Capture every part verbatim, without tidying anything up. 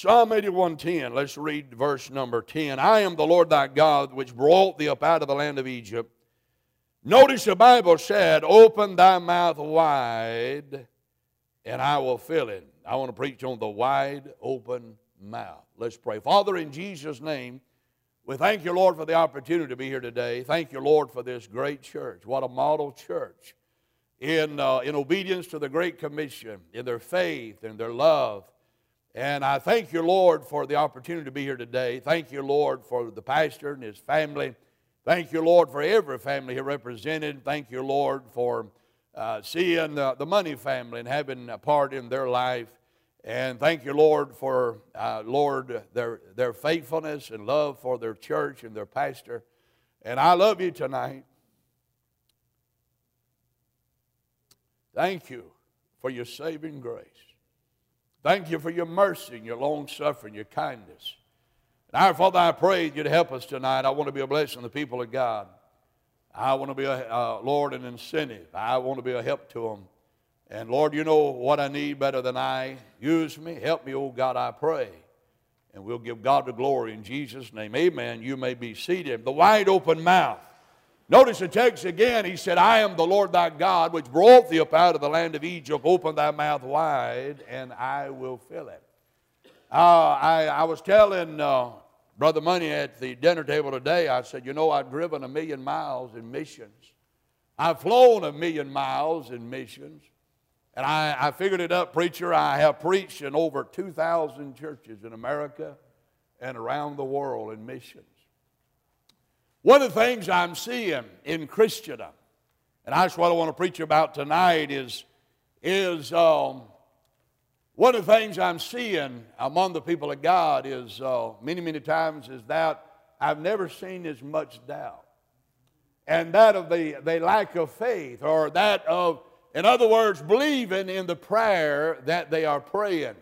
Psalm eighty-one ten, let's read verse number ten. I am the Lord thy God, which brought thee up out of the land of Egypt. Notice the Bible said, open thy mouth wide, and I will fill it. I want to preach on the wide open mouth. Let's pray. Father, in Jesus' name, we thank you, Lord, for the opportunity to be here today. Thank you, Lord, for this great church. What a model church in, uh, in obedience to the Great Commission, in their faith and their love. And I thank you, Lord, for the opportunity to be here today. Thank you, Lord, for the pastor and his family. Thank you, Lord, for every family here represented. Thank you, Lord, for uh, seeing uh, the Money family and having a part in their life. And thank you, Lord, for, uh, Lord, their, their faithfulness and love for their church and their pastor. And I love you tonight. Thank you for your saving grace. Thank you for your mercy and your long-suffering, your kindness. And our Father, I pray you'd help us tonight. I want to be a blessing to the people of God. I want to be, a uh, Lord, an incentive. I want to be a help to them. And Lord, you know what I need better than I. Use me. Help me, oh God, I pray. And we'll give God the glory in Jesus' name. Amen. You may be seated. The wide open mouth. Notice the text again. He said, I am the Lord thy God, which brought thee up out of the land of Egypt. Open thy mouth wide, and I will fill it. Uh, I, I was telling uh, Brother Money at the dinner table today, I said, you know, I've driven a million miles in missions. I've flown a million miles in missions. And I, I figured it up, preacher. I have preached in over two thousand churches in America and around the world in missions. One of the things I'm seeing in Christendom, and that's what I want to preach about tonight, is, is um, one of the things I'm seeing among the people of God is uh, many, many times is that I've never seen as much doubt. And that of the, the lack of faith, or that of, in other words, believing in the prayer that they are praying,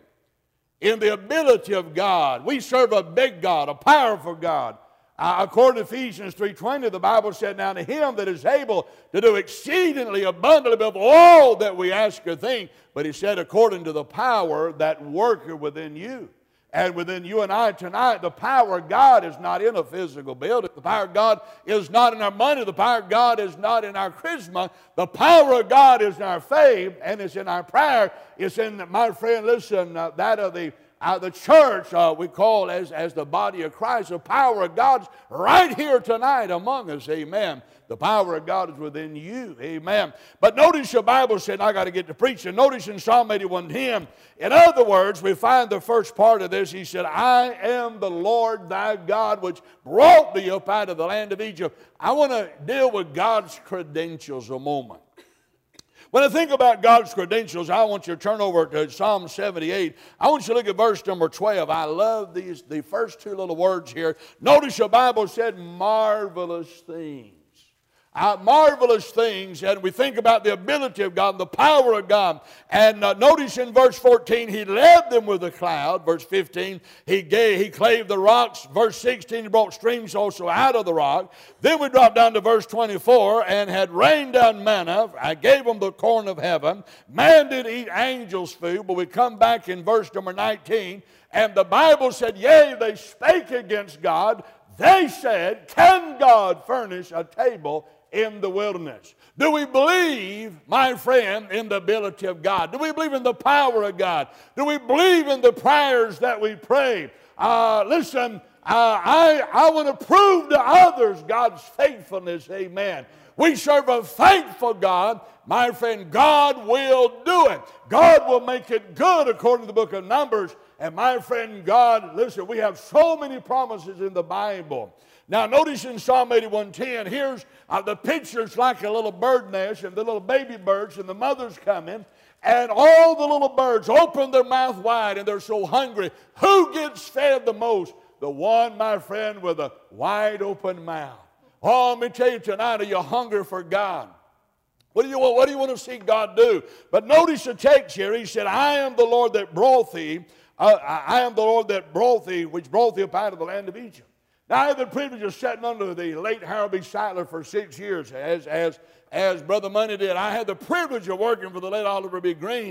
in the ability of God. We serve a big God, a powerful God. Uh, according to Ephesians three twenty, the Bible said, now to him that is able to do exceedingly abundantly above all that we ask or think, but he said, according to the power that worketh within you. And within you and I tonight, the power of God is not in a physical building. The power of God is not in our money. The power of God is not in our charisma. The power of God is in our faith, and it's in our prayer. It's in, my friend, listen, uh, that of the Uh, the church uh, we call as, as the body of Christ. The power of God's right here tonight among us, amen. The power of God is within you, amen. But notice the Bible said, I got to get to preaching. Notice in Psalm eighty-one ten, in other words, we find the first part of this. He said, I am the Lord thy God, which brought thee up out of the land of Egypt. I want to deal with God's credentials a moment. When I think about God's credentials, I want you to turn over to Psalm seventy-eight. I want you to look at verse number twelve. I love these, the first two little words here. Notice the Bible said marvelous things. Uh, marvelous things, and we think about the ability of God, the power of God. And uh, notice in verse fourteen, he led them with a cloud. Verse fifteen, he gave, he clave the rocks. Verse sixteen, he brought streams also out of the rock. Then we drop down to verse twenty-four, and had rained down manna. I gave them the corn of heaven. Man did eat angels' food. But we come back in verse number nineteen, and the Bible said, yea, they spake against God. They said, can God furnish a table in the wilderness? Do we believe, my friend, in the ability of God? Do we believe in the power of God? Do we believe in the prayers that we pray? Uh, listen, uh, I, I want to prove to others God's faithfulness, amen. We serve a faithful God. My friend, God will do it. God will make it good according to the book of Numbers. And my friend, God, listen, we have so many promises in the Bible. Now, notice in Psalm eighty-one ten, here's uh, the picture's like a little bird nest, and the little baby birds, and the mothers come in, and all the little birds open their mouth wide, and they're so hungry. Who gets fed the most? The one, my friend, with a wide open mouth. Oh, let me tell you tonight, are you hungry for God? What do you want, what do you want to see God do? But notice the text here. He said, I am the Lord that brought thee, uh, I am the Lord that brought thee, which brought thee up out of the land of Egypt. Now, I had the privilege of sitting under the late Harold B. Seidler for six years, as, as, as Brother Money did. I had the privilege of working for the late Oliver B. Green.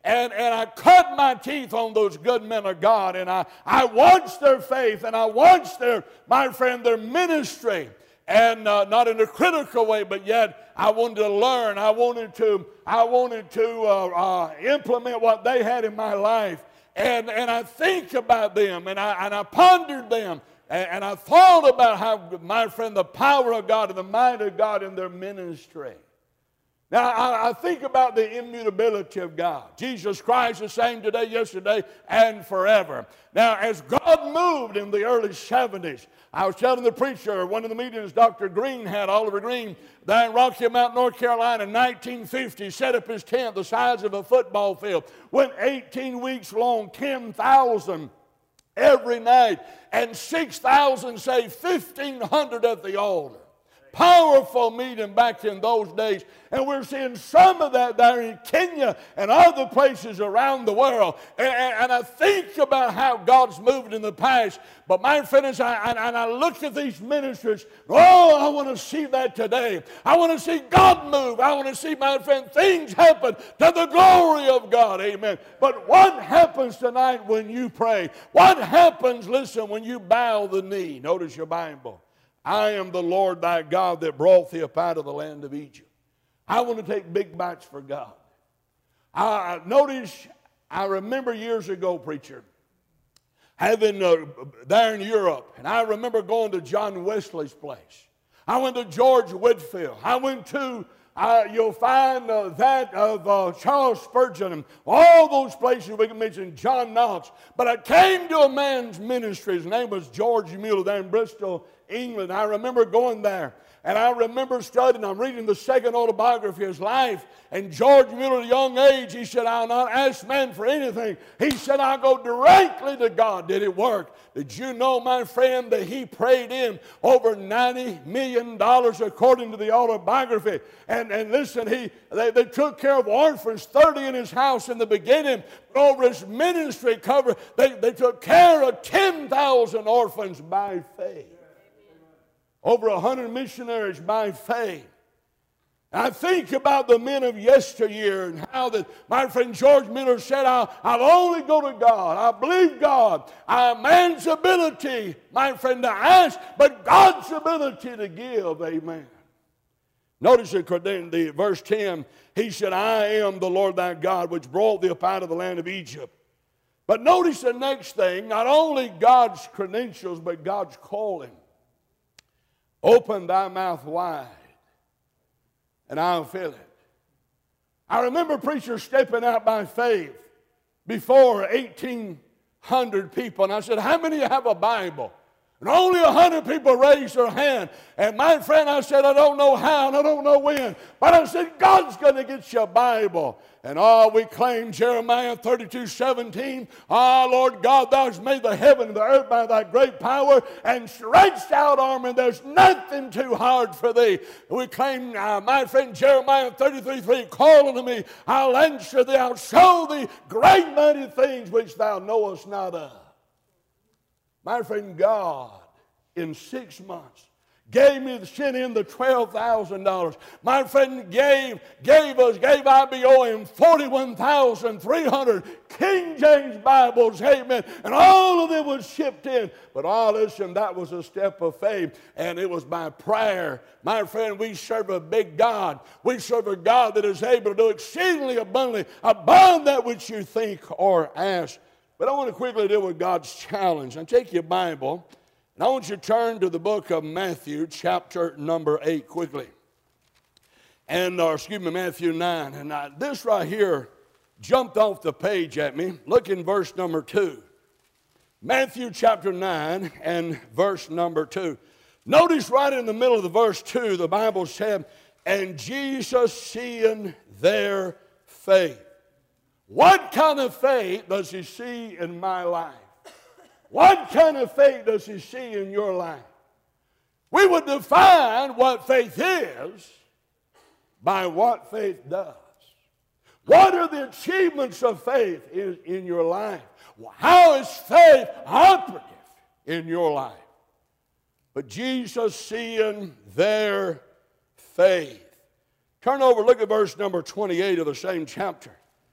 And, and I cut my teeth on those good men of God. And I, I watched their faith, and I watched their, my friend, their ministry. And uh, not in a critical way, but yet I wanted to learn. I wanted to, I wanted to uh, uh, implement what they had in my life. And, and I think about them, and I, and I pondered them. And, and I thought about how, my friend, the power of God and the might of God in their ministry. Now, I, I think about the immutability of God. Jesus Christ the same today, yesterday, and forever. Now, as God moved in the early seventies, I was telling the preacher, one of the meetings Doctor Green had, Oliver Green, there in Rocky Mount, North Carolina, in nineteen fifty, set up his tent the size of a football field. Went eighteen weeks long, ten thousand every night, and six thousand, say fifteen hundred at the altar. Powerful meeting back in those days. And we're seeing some of that there in Kenya and other places around the world. And, and, and I think about how God's moved in the past. But my friends, I, and, and I look at these ministries. Oh, I want to see that today. I want to see God move. I want to see, my friend, things happen to the glory of God. Amen. But what happens tonight when you pray? What happens, listen, when you bow the knee? Notice your Bible. I am the Lord thy God that brought thee up out of the land of Egypt. I want to take big bites for God. I notice, I remember years ago, preacher, having uh, there in Europe, and I remember going to John Wesley's place. I went to George Whitefield. I went to, uh, you'll find uh, that of uh, Charles Spurgeon, and all those places we can mention, John Knox. But I came to a man's ministry. His name was George Mueller there in Bristol, England. I remember going there, and I remember studying. I'm reading the second autobiography of his life, and George Mueller, at a young age, he said, I'll not ask man for anything. He said, I'll go directly to God. Did it work? Did you know, my friend, that he prayed in over ninety million dollars according to the autobiography? And, and listen, he they, they took care of orphans, thirty in his house in the beginning. Over his ministry cover, they, they took care of ten thousand orphans by faith. Over a hundred missionaries by faith. I think about the men of yesteryear and how that my friend George Miller said, I'll, I'll only go to God. I believe God. I, man's ability, my friend, to ask, but God's ability to give. Amen. Notice in the verse ten, he said, I am the Lord thy God, which brought thee up out of the land of Egypt. But notice the next thing, not only God's credentials, but God's calling. Open thy mouth wide, and I'll fill it. I remember preachers stepping out by faith before eighteen hundred people, and I said, how many have a Bible? And only a hundred people raised their hand. And my friend, I said, I don't know how and I don't know when, but I said, God's going to get you a Bible. And oh, we claim Jeremiah thirty-two seventeen. Oh, Lord God, thou hast made the heaven and the earth by thy great power and stretched out arm, and there's nothing too hard for thee. We claim, uh, my friend Jeremiah thirty-three three, call unto me, I'll answer thee, I'll show thee great mighty things which thou knowest not of. My friend, God, in six months, gave me the sent in the twelve thousand dollars. My friend gave, gave us, gave I B O M forty-one thousand three hundred King James Bibles, amen. And all of them was shipped in. But all listen, that was a step of faith, and it was by prayer. My friend, we serve a big God. We serve a God that is able to do exceedingly abundantly above that which you think or ask. But I want to quickly deal with God's challenge. Now take your Bible, and I want you to turn to the book of Matthew, chapter number eight, quickly. And, or excuse me, Matthew nine. And I, this right here jumped off the page at me. Look in verse number two. Matthew chapter nine and verse number two. Notice right in the middle of the verse two, the Bible said, and Jesus seeing their faith. What kind of faith does he see in my life? What kind of faith does he see in your life? We would define what faith is by what faith does. What are the achievements of faith in, in your life? How is faith operative in your life? But Jesus seeing their faith. Turn over, look at verse number twenty-eight of the same chapter.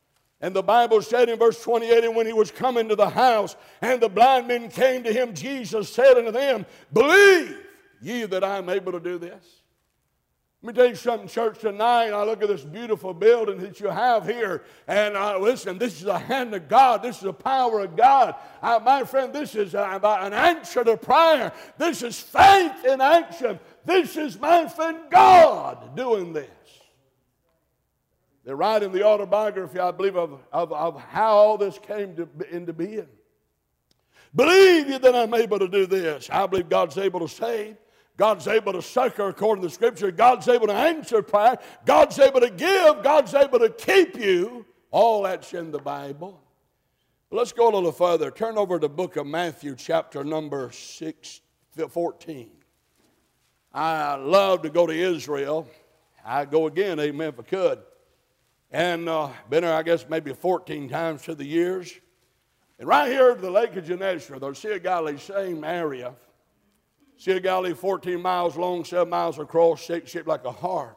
And the Bible said in verse twenty-eight, and when he was coming to the house, and the blind men came to him, Jesus said unto them, believe ye that I am able to do this? Let me tell you something, church, tonight. I look at this beautiful building that you have here, and uh, listen, this is the hand of God. This is the power of God. Uh, my friend, this is uh, an answer to prayer. This is faith in action. This is, my friend, God doing this. They're writing the autobiography, I believe, of, of, of how all this came to, into being. Believe you that I'm able to do this. I believe God's able to save. God's able to succor according to the Scripture. God's able to answer prayer. God's able to give. God's able to keep you. All that's in the Bible. But let's go a little further. Turn over to the book of Matthew, chapter number six, fourteen. I love to go to Israel. I'd go again, amen, if I could. And uh, been there, I guess, maybe fourteen times through the years. And right here at the Lake of Gennesaret, the Sea of Galilee, same area. Sea of Galilee, fourteen miles long, seven miles across, shaped like a heart.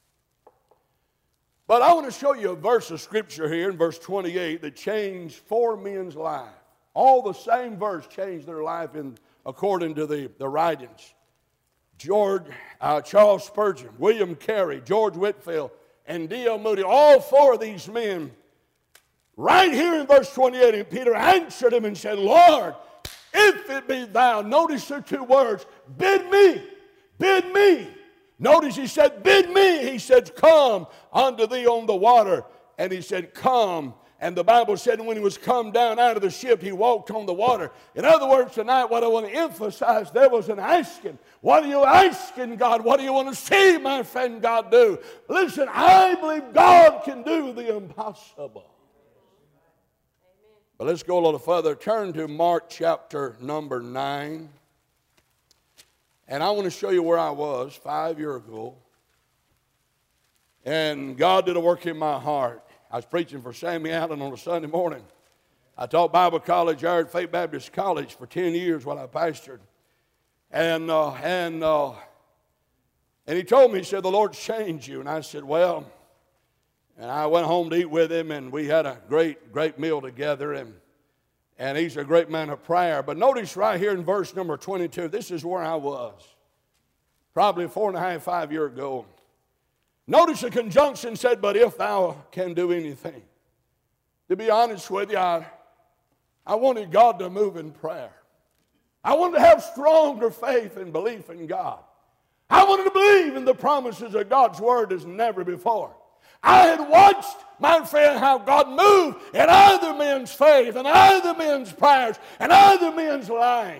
But I want to show you a verse of Scripture here in verse twenty-eight that changed four men's lives. All the same verse changed their life in, according to the, the writings. George, uh, Charles Spurgeon, William Carey, George Whitefield, and D L Moody, all four of these men, right here in verse twenty-eight, and Peter answered him and said, Lord, if it be thou, notice the two words, bid me, bid me. Notice he said, bid me. He said, come unto thee on the water. And he said, come. And the Bible said when he was come down out of the ship, he walked on the water. In other words, tonight what I want to emphasize, there was an asking. What are you asking God? What do you want to see, my friend, God do? Listen, I believe God can do the impossible. But let's go a little further. Turn to Mark chapter number nine. And I want to show you where I was five years ago. And God did a work in my heart. I was preaching for Sammy Allen on a Sunday morning. I taught Bible college there at Faith Baptist College for ten years while I pastored. And, uh, and, uh, and he told me, he said, the Lord's changed you. And I said, well, and I went home to eat with him, and we had a great, great meal together. And, and he's a great man of prayer. But notice right here in verse number twenty-two, this is where I was. Probably four and a half, five years ago. Notice the conjunction said, but if thou can do anything. To be honest with you, I, I wanted God to move in prayer. I wanted to have stronger faith and belief in God. I wanted to believe in the promises of God's word as never before. I had watched, my friend, how God moved in other men's faith and other men's prayers and other men's life.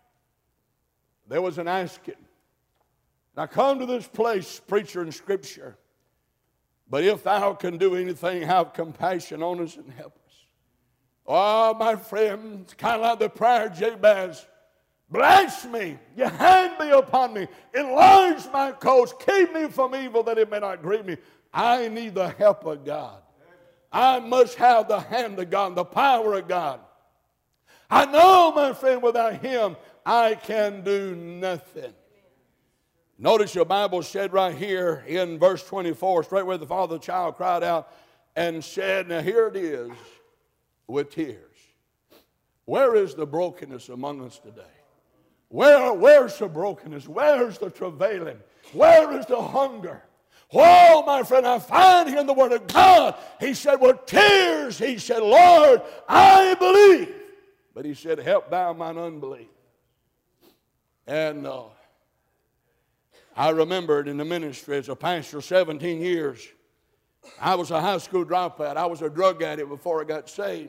There was an asking. And I come to this place, preacher in Scripture, but if thou can do anything, have compassion on us and help us. Oh, my friend, it's kind of like the prayer of Jabez. Bless me, your hand be upon me, enlarge my coast, keep me from evil that it may not grieve me. I need the help of God. I must have the hand of God, the power of God. I know, my friend, without Him, I can do nothing. Notice your Bible said right here in verse twenty-four, straight where the father of the child cried out and said, now here it is with tears. Where is the brokenness among us today? Where, where's the brokenness? Where's the travailing? Where is the hunger? Oh, my friend, I find here in the Word of God, he said, with tears, he said, Lord, I believe. But he said, help thou mine unbelief. And uh, I remembered in the ministry as a pastor seventeen years, I was a high school dropout. I was a drug addict before I got saved.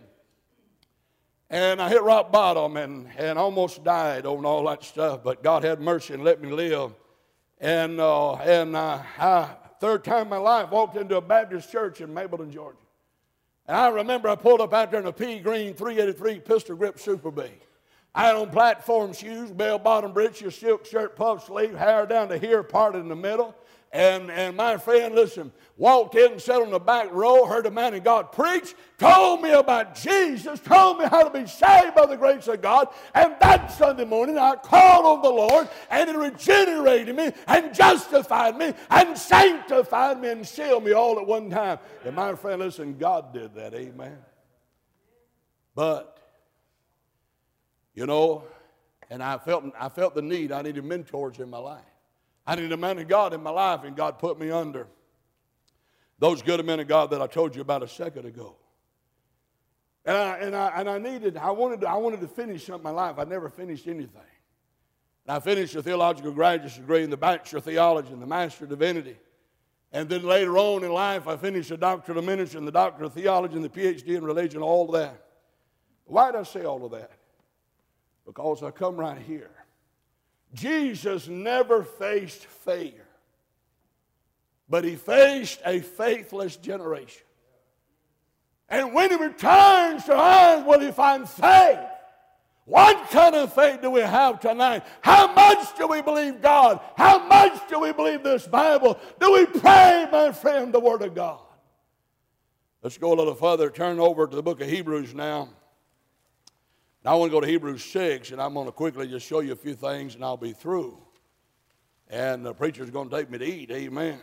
And I hit rock bottom and, and almost died on all that stuff. But God had mercy and let me live. And, uh, and uh, I, third time in my life, walked into a Baptist church in Mableton, Georgia. And I remember I pulled up out there in a pea green three eighty-three pistol grip Super B. I had on platform shoes, bell-bottom breeches, silk shirt, puff sleeve, hair down to here, parted in the middle. And, and my friend, listen, walked in and sat on the back row, heard a man of God preach, told me about Jesus, told me how to be saved by the grace of God. And that Sunday morning I called on the Lord, and He regenerated me and justified me and sanctified me and sealed me all at one time. And my friend, listen, God did that, amen. But, you know, and I felt, I felt the need. I needed mentors in my life. I needed a man of God in my life, and God put me under those good men of God that I told you about a second ago. And I, and I, and I needed, I wanted, to, I wanted to finish something in my life. I never finished anything. And I finished a theological graduate degree in the Bachelor of Theology and the Master of Divinity. And then later on in life, I finished a Doctorate of Ministry and the Doctorate of Theology and the P H D in religion, all of that. Why did I say all of that? Because I come right here. Jesus never faced failure, but He faced a faithless generation. And when He returns to earth, will He find faith? What kind of faith do we have tonight? How much do we believe God? How much do we believe this Bible? Do we pray, my friend, the Word of God? Let's go a little further. Turn over to the book of Hebrews now. I want to go to Hebrews six, and I'm going to quickly just show you a few things, and I'll be through. And the preacher's going to take me to eat. Amen.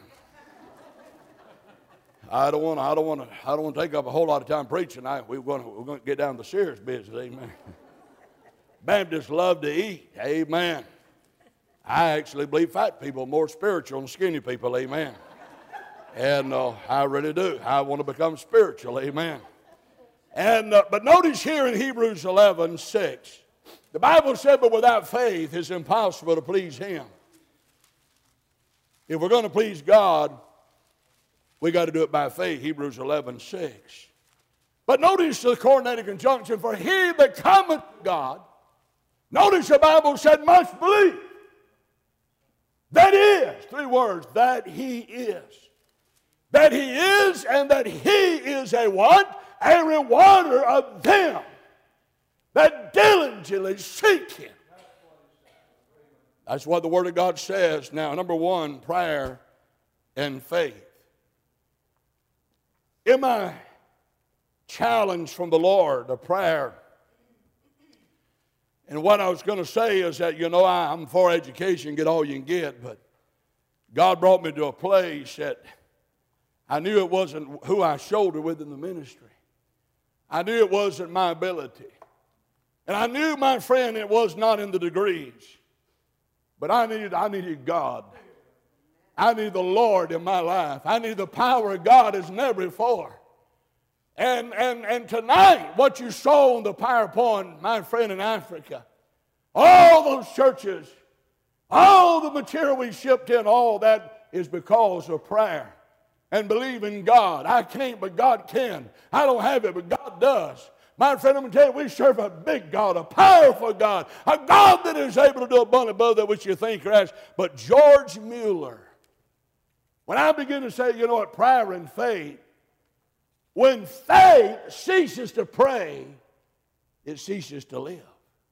I don't want to. I don't want to. I don't want to take up a whole lot of time preaching. I, we're going to. We're going to get down to the serious business. Amen. Baptists love to eat. Amen. I actually believe fat people are more spiritual than skinny people. Amen. And uh, I really do. I want to become spiritual. Amen. And, uh, but notice here in Hebrews eleven six, the Bible said, but without faith it's impossible to please Him. If we're going to please God, we got to do it by faith, Hebrews eleven six. But notice the coordinated conjunction, for he that cometh to God, notice the Bible said must believe. That is, three words, that He is. That He is and that He is a what? A rewarder of them that diligently seek Him. That's what the Word of God says. Now, number one, prayer and faith. In my challenge from the Lord, a prayer, and what I was going to say is that, you know, I'm for education, get all you can get, but God brought me to a place that I knew it wasn't who I shouldered with in the ministry. I knew it wasn't my ability. And I knew, my friend, it was not in the degrees. But I needed, I needed God. I needed the Lord in my life. I needed the power of God as never before. And, and, and tonight, what you saw on the PowerPoint, my friend in Africa, all those churches, all the material we shipped in, all that is because of prayer. And believe in God. I can't, but God can. I don't have it, but God does. My friend, I'm going to tell you, we serve a big God, a powerful God, a God that is able to do abundantly above that which you think or ask. But George Mueller, when I begin to say, you know what, prayer and faith, when faith ceases to pray, it ceases to live.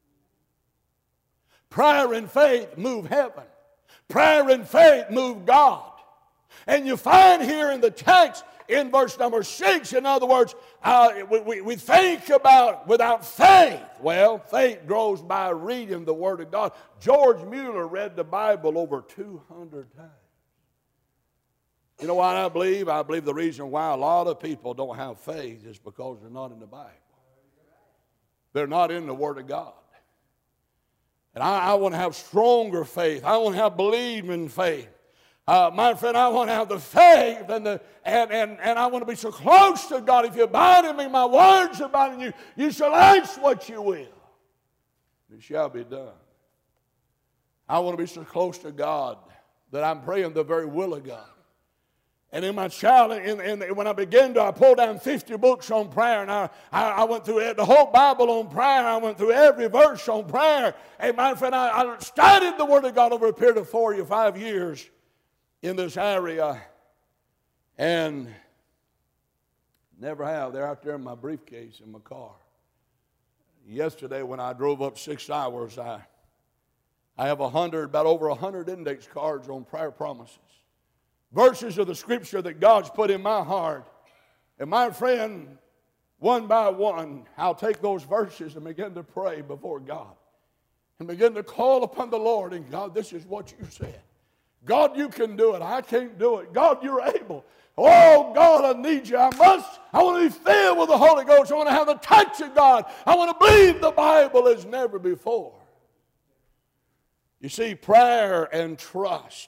Prayer and faith move heaven. Prayer and faith move God. And you find here in the text, in verse number six, in other words, uh, we, we, we think about without faith. Well, faith grows by reading the Word of God. George Mueller read the Bible over two hundred times. You know what I believe? I believe the reason why a lot of people don't have faith is because they're not in the Bible. They're not in the Word of God. And I, I want to have stronger faith. I want to have believing faith. Uh, my friend, I want to have the faith and, the, and, and, and I want to be so close to God. If you abide in me, my words abide in you, you shall ask what you will. It shall be done. I want to be so close to God that I'm praying the very will of God. And in my child, in, in, when I began to, I pulled down fifty books on prayer, and I, I, I went through the whole Bible on prayer. I went through every verse on prayer. And my friend, I, I studied the Word of God over a period of four or five years in this area, and never have. They're out there in my briefcase in my car. Yesterday, when I drove up six hours, I, I have a hundred, about over a hundred index cards on prayer promises. verses of the Scripture that God's put in my heart. And my friend, one by one, I'll take those verses and begin to pray before God. And begin to call upon the Lord. And God, this is what you said. God, you can do it. I can't do it. God, you're able. Oh, God, I need you. I must. I want to be filled with the Holy Ghost. I want to have the touch of God. I want to believe the Bible as never before. You see, prayer and trust.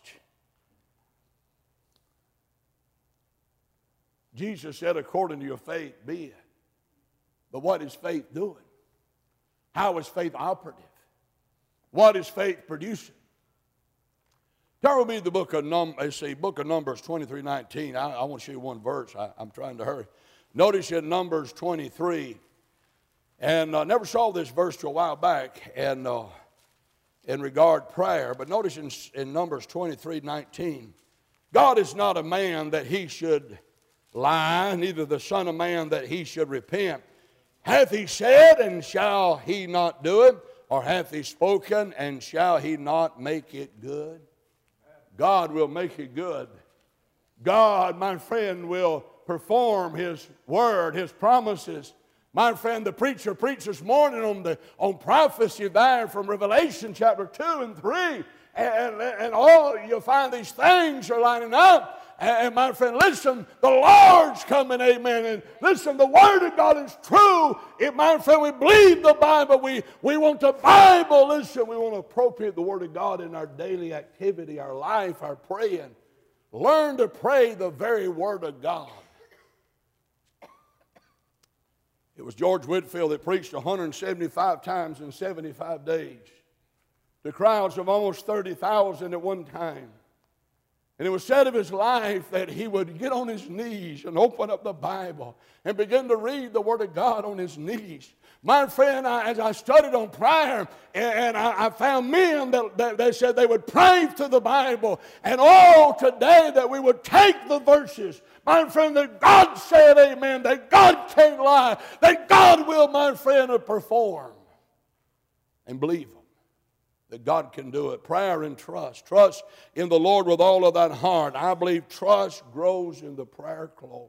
Jesus said, according to your faith, be it. But what is faith doing? How is faith operative? What is faith producing? Turn with me to the book of Numbers, let's see, book of Numbers twenty-three nineteen. I, I want to show you one verse. I, I'm trying to hurry. Notice in Numbers twenty-three, and I uh, never saw this verse till a while back, and uh, in regard prayer, but notice in, in Numbers twenty-three nineteen, God is not a man that he should lie, neither the Son of Man that he should repent. Hath he said, and shall he not do it? Or hath he spoken, and shall he not make it good? God will make it good. God, my friend, will perform his word, his promises. My friend, the preacher preached this morning on, the, on prophecy there from Revelation chapter two and three. And, and all, you'll find these things are lining up. And my friend, listen, the Lord's coming, amen. And listen, the Word of God is true. If, my friend, we believe the Bible, we, we want the Bible. Listen, we want to appropriate the Word of God in our daily activity, our life, our praying. Learn to pray the very Word of God. It was George Whitefield that preached one hundred seventy-five times in seventy-five days to crowds of almost thirty thousand at one time. And it was said of his life that he would get on his knees and open up the Bible and begin to read the Word of God on his knees. My friend, I, as I studied on prayer, and, and I, I found men that, that they said they would pray through the Bible. And all today that we would take the verses, my friend, that God said, amen, that God can't lie, that God will, my friend, perform. And believe them. That God can do it. Prayer and trust. Trust in the Lord with all of that heart. I believe trust grows in the prayer closet.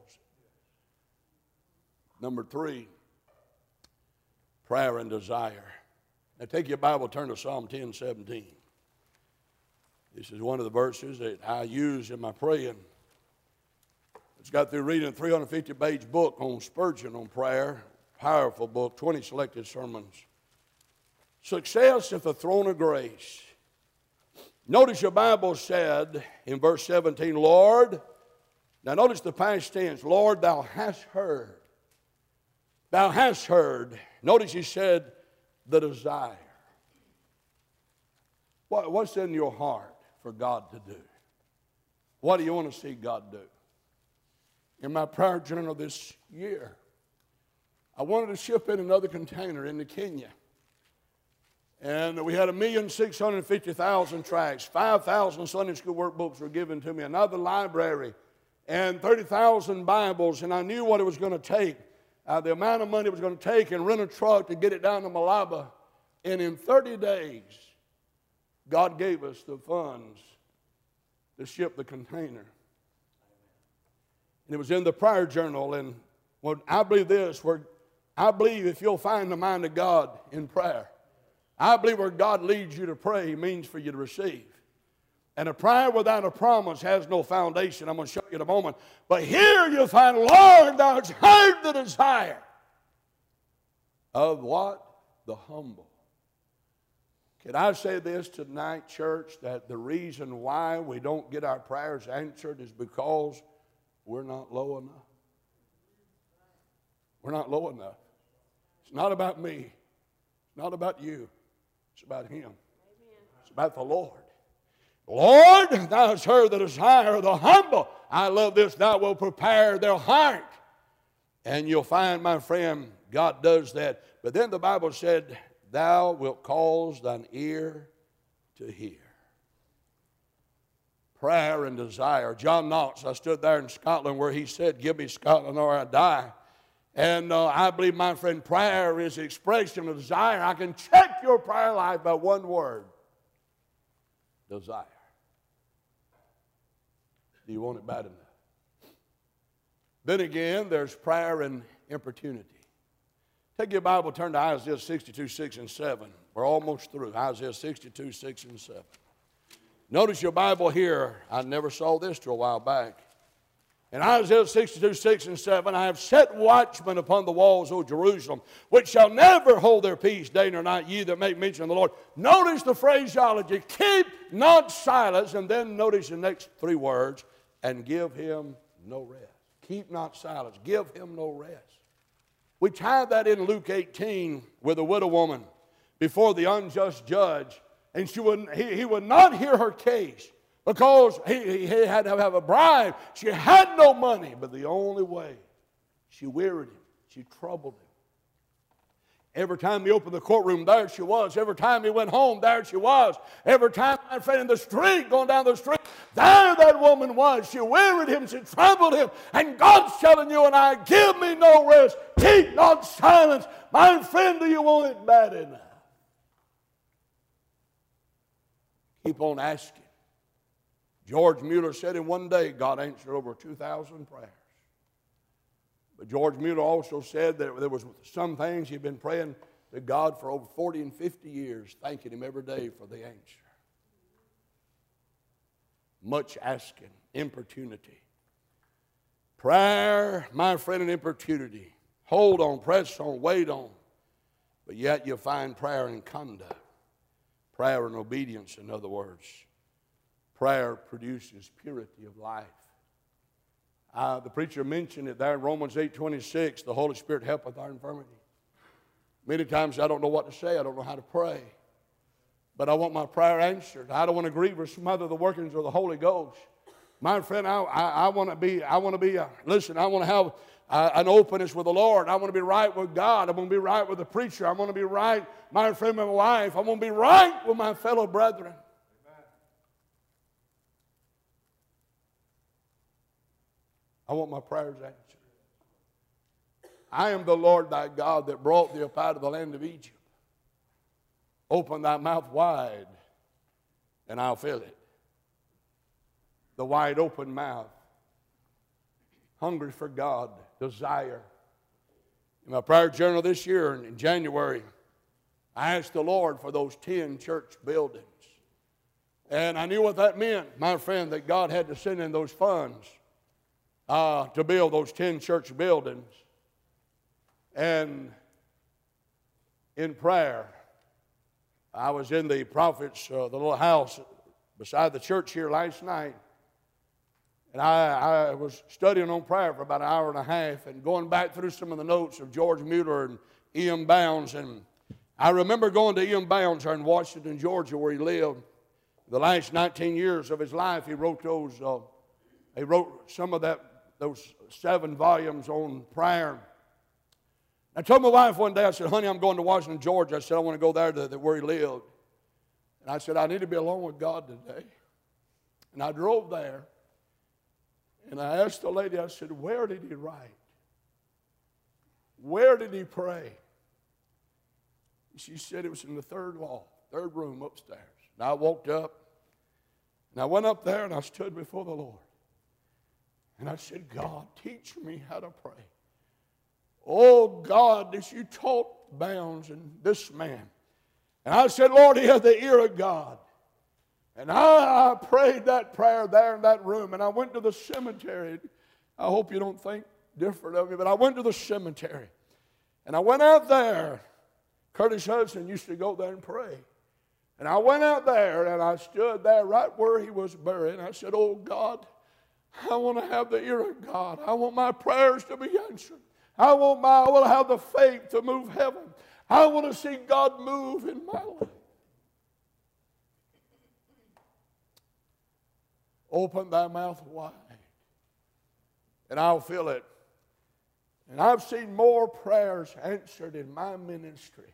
Number three, prayer and desire. Now take your Bible, turn to Psalm ten seventeen. This is one of the verses that I use in my praying. It's got through reading a three hundred fifty page book on Spurgeon on prayer. Powerful book, twenty selected sermons. Success at the throne of grace. Notice your Bible said in verse seventeen, Lord, now notice the past tense, Lord, thou hast heard. Thou hast heard. Notice he said, the desire. What, what's in your heart for God to do? What do you want to see God do? In my prayer journal this year, I wanted to ship in another container into Kenya. And we had a million six hundred fifty thousand tracts. five thousand Sunday school workbooks were given to me. Another library. And thirty thousand Bibles. And I knew what it was going to take. Uh, the amount of money it was going to take and rent a truck to get it down to Malaba. And in thirty days, God gave us the funds to ship the container. And it was in the prayer journal. And well, I believe this. Where I believe if you'll find the mind of God in prayer, I believe where God leads you to pray means for you to receive. And a prayer without a promise has no foundation. I'm going to show you in a moment. But here you'll find, Lord, thou hast heard the desire of what? The humble. Can I say this tonight, church, that the reason why we don't get our prayers answered is because we're not low enough. We're not low enough. It's not about me. It's not about you. It's about Him. Amen. It's about the Lord. Lord, thou hast heard the desire of the humble. I love this. Thou wilt prepare their heart. And you'll find, my friend, God does that. But then the Bible said, thou wilt cause thine ear to hear. Prayer and desire. John Knox, I stood there in Scotland where he said, give me Scotland or I die. And uh, I believe, my friend, prayer is the expression of desire. I can check your prayer life by one word. Desire. Do you want it bad enough? Then again, there's prayer and importunity. Take your Bible, turn to Isaiah sixty-two, six and seven. We're almost through. Isaiah sixty-two, six and seven. Notice your Bible here. I never saw this till a while back. In Isaiah sixty-two, six and seven, I have set watchmen upon the walls, O Jerusalem, which shall never hold their peace day nor night, ye that make mention of the Lord. Notice the phraseology, keep not silence, and then notice the next three words, and give him no rest. Keep not silence, give him no rest. We tied that in Luke eighteen with a widow woman before the unjust judge, and she would, he, he would not hear her case. Because he, he had to have a bribe. She had no money. But the only way, she wearied him. She troubled him. Every time he opened the courtroom, there she was. Every time he went home, there she was. Every time my friend in the street, going down the street, there that woman was. She wearied him. She troubled him. And God's telling you and I, give me no rest. Keep not silence. My friend, do you want it bad enough? Keep on asking. George Mueller said in one day, God answered over two thousand prayers. But George Mueller also said that there was some things he'd been praying to God for over forty and fifty years, thanking him every day for the answer. Much asking, importunity. Prayer, my friend, and importunity. Hold on, press on, wait on. But yet you find prayer in conduct. Prayer and obedience, in other words. Prayer produces purity of life. Uh, the preacher mentioned it there in Romans eight twenty-six, the Holy Spirit helpeth our infirmity. Many times I don't know what to say. I don't know how to pray. But I want my prayer answered. I don't want to grieve or smother the workings of the Holy Ghost. My friend, I, I, I want to be, I want to be, uh, listen, I want to have uh, an openness with the Lord. I want to be right with God. I want to be right with the preacher. I want to be right, my friend, with my wife. I want to be right with my fellow brethren. I want my prayers answered. I am the Lord thy God that brought thee up out of the land of Egypt. Open thy mouth wide, and I'll fill it. The wide open mouth. Hungry for God. Desire. In my prayer journal this year, in January, I asked the Lord for those ten church buildings. And I knew what that meant, my friend, that God had to send in those funds. Uh, to build those ten church buildings. And in prayer, I was in the prophet's, uh, the little house beside the church here last night. And I, I was studying on prayer for about an hour and a half and going back through some of the notes of George Mueller and E M Bounds. And I remember going to E M Bounds there in Washington, Georgia, where he lived. The last nineteen years of his life, he wrote those, uh, he wrote some of that, those seven volumes on prayer. I told my wife one day, I said, honey, I'm going to Washington, Georgia. I said, I want to go there to, to where he lived. And I said, I need to be alone with God today. And I drove there. And I asked the lady, I said, where did he write? Where did he pray? She said it was in the third wall, third room upstairs. And I walked up. And I went up there and I stood before the Lord. And I said, God, teach me how to pray. Oh, God, as you taught Bounds and this man. And I said, Lord, he had the ear of God. And I, I prayed that prayer there in that room. And I went to the cemetery. I hope you don't think different of me, but I went to the cemetery. And I went out there. Curtis Hudson used to go there and pray. And I went out there and I stood there right where he was buried. And I said, oh, God, I want to have the ear of God. I want my prayers to be answered. I want my, I want to have the faith to move heaven. I want to see God move in my life. Open thy mouth wide, and I'll fill it. And I've seen more prayers answered in my ministry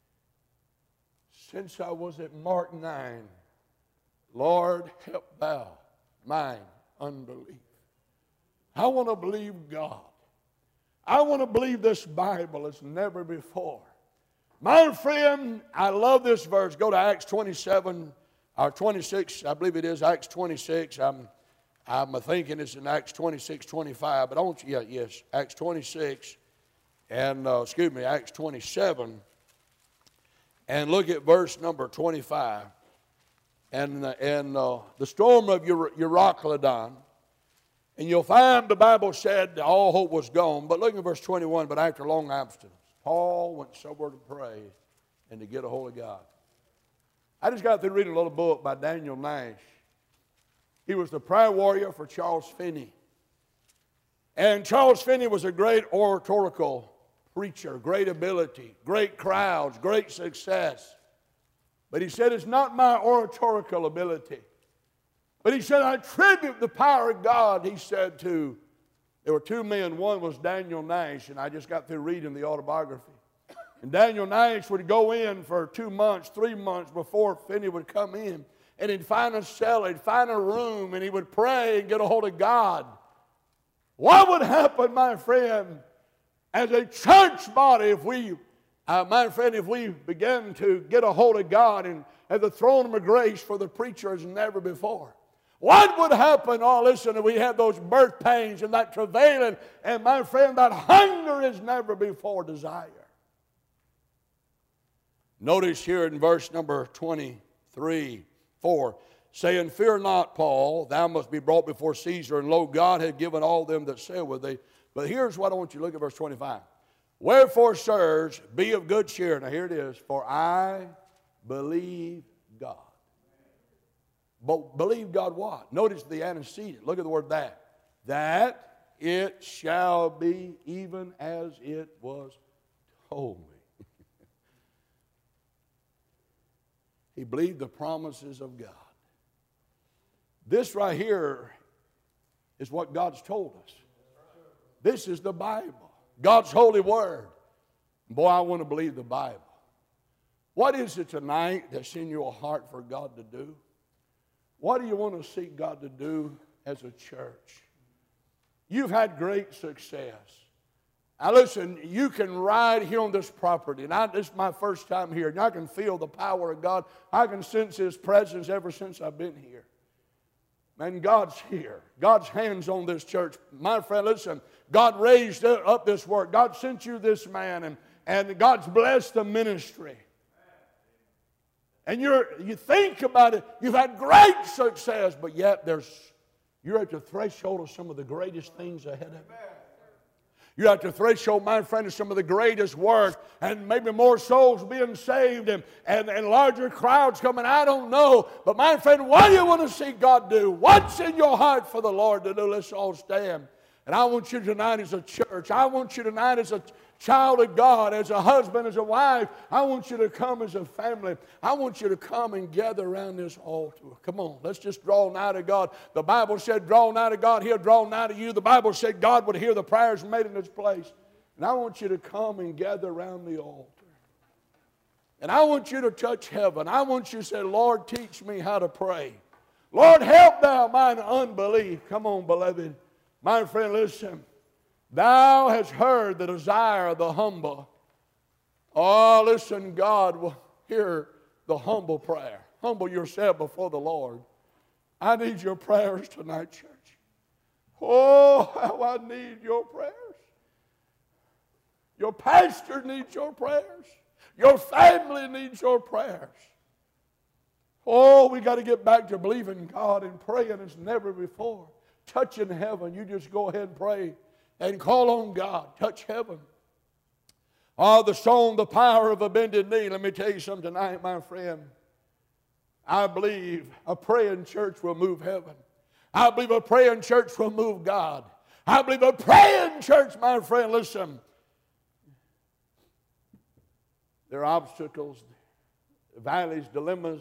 since I was at Mark nine. Lord, help thou mine unbelief. I want to believe God. I want to believe this Bible as never before. My friend, I love this verse. Go to Acts twenty-seven or twenty-six. I believe it is Acts twenty-six. I'm, I'm thinking it's in Acts twenty-six, twenty-five, but I want you, yeah, yes, Acts twenty-six, and, uh, excuse me, Acts twenty-seven, and look at verse number twenty-five. And, and uh, the storm of Euroclydon, and you'll find the Bible said all hope was gone, but look at verse twenty-one, but after long abstinence, Paul went somewhere to pray and to get a hold of God. I just got through reading a little book by Daniel Nash. He was the prayer warrior for Charles Finney. And Charles Finney was a great oratorical preacher, great ability, great crowds, great success. But he said, it's not my oratorical ability. But he said, I attribute the power of God, he said, to, there were two men. One was Daniel Nash, and I just got through reading the autobiography. And Daniel Nash would go in for two months, three months before Finney would come in. And he'd find a cell, he'd find a room, and he would pray and get a hold of God. What would happen, my friend, as a church body if we, uh, my friend, if we began to get a hold of God and at the throne of grace for the preacher as never before? What would happen, oh listen, if we had those birth pains and that travailing, and my friend, that hunger as never before desire? Notice here in verse number twenty-three, four, saying, fear not, Paul, thou must be brought before Caesar, and lo, God had given all them that sail with thee. But here's what I want you to look at, verse twenty-five. Wherefore, sirs, be of good cheer. Now here it is. For I believe God. But believe God what? Notice the antecedent. Look at the word that. That it shall be even as it was told me. He believed the promises of God. This right here is what God's told us. This is the Bible, God's holy word. Boy, I want to believe the Bible. What is it tonight that's in your heart for God to do? What do you want to seek God to do as a church? You've had great success. Now listen, you can ride here on this property, and I, this is my first time here, and I can feel the power of God. I can sense His presence ever since I've been here. Man, God's here. God's hands on this church. My friend, listen, God raised up this work. God sent you this man, and, and God's blessed the ministry. And you're, you think about it, you've had great success, but yet there's, you're at the threshold of some of the greatest things ahead of you. You're at the threshold, my friend, of some of the greatest work, and maybe more souls being saved and, and, and larger crowds coming. I don't know. But my friend, what do you want to see God do? What's in your heart for the Lord to do? Let's all stand. And I want you tonight as a church, I want you tonight as a child of God, as a husband, as a wife, I want you to come as a family. I want you to come and gather around this altar. Come on, let's just draw nigh to God. The Bible said, draw nigh to God, He'll draw nigh to you. The Bible said God would hear the prayers made in this place. And I want you to come and gather around the altar. And I want you to touch heaven. I want you to say, Lord, teach me how to pray. Lord, help thou mine unbelief. Come on, beloved. My friend, listen. Thou hast heard the desire of the humble. Oh, listen, God will hear the humble prayer. Humble yourself before the Lord. I need your prayers tonight, church. Oh, how I need your prayers. Your pastor needs your prayers. Your family needs your prayers. Oh, we got to get back to believing God and praying as never before. Touching heaven. You just go ahead and pray and call on God. Touch heaven. Oh, the song, The Power of a Bended Knee. Let me tell you something tonight, my friend. I believe a praying church will move heaven. I believe a praying church will move God. I believe a praying church, my friend, listen. There are obstacles, valleys, dilemmas.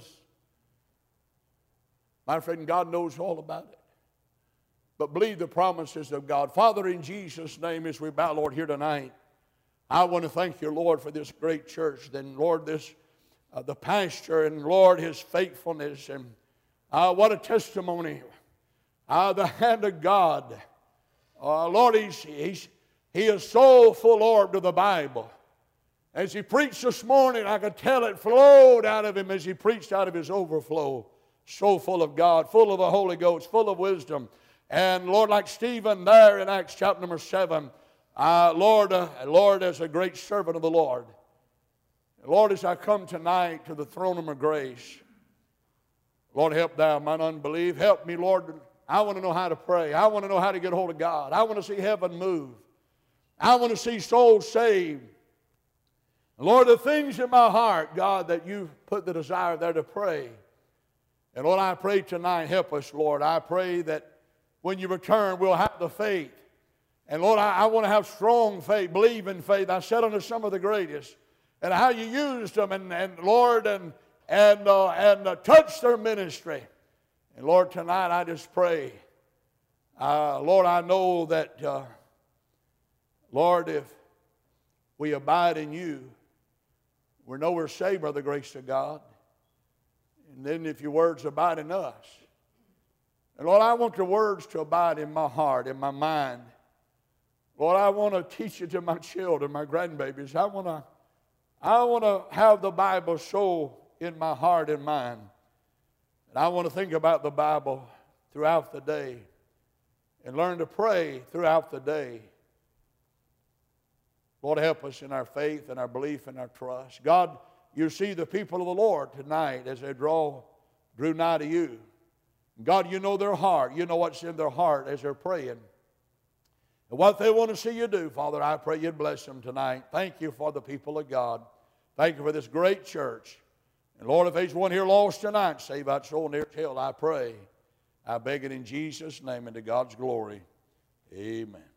My friend, God knows all about it. But believe the promises of God. Father, in Jesus' name, as we bow, Lord, here tonight, I want to thank you, Lord, for this great church. Then, Lord, this uh, the pastor, and Lord, his faithfulness, and uh, what a testimony. Uh, the hand of God. Uh, Lord, he's, he's, he is so full, Lord, to the Bible. As he preached this morning, I could tell it flowed out of him as he preached out of his overflow. So full of God, full of the Holy Ghost, full of wisdom. And Lord, like Stephen there in Acts chapter number seven, uh, Lord, uh, Lord, as a great servant of the Lord, Lord, as I come tonight to the throne of my grace, Lord, help thou mine unbelief. Help me, Lord. I want to know how to pray. I want to know how to get hold of God. I want to see heaven move. I want to see souls saved. Lord, the things in my heart, God, that you've put the desire there to pray. And Lord, I pray tonight, help us, Lord. I pray that when you return, we'll have the faith. And Lord, I, I want to have strong faith, believe in faith. I said unto some of the greatest, and how you used them, and, and Lord, and, and, uh, and uh, touched their ministry. And Lord, tonight I just pray, uh, Lord, I know that, uh, Lord, if we abide in you, we know we're saved by the grace of God. And then if your words abide in us. And Lord, I want your words to abide in my heart, in my mind. Lord, I want to teach it to my children, my grandbabies. I want to, I want to have the Bible so in my heart and mind. And I want to think about the Bible throughout the day and learn to pray throughout the day. Lord, help us in our faith and our belief and our trust. God, you see the people of the Lord tonight as they draw, drew nigh to you. God, you know their heart. You know what's in their heart as they're praying. And what they want to see you do, Father, I pray you'd bless them tonight. Thank you for the people of God. Thank you for this great church. And Lord, if there's one here lost tonight, save that soul near hell, I pray. I beg it in Jesus' name and to God's glory. Amen.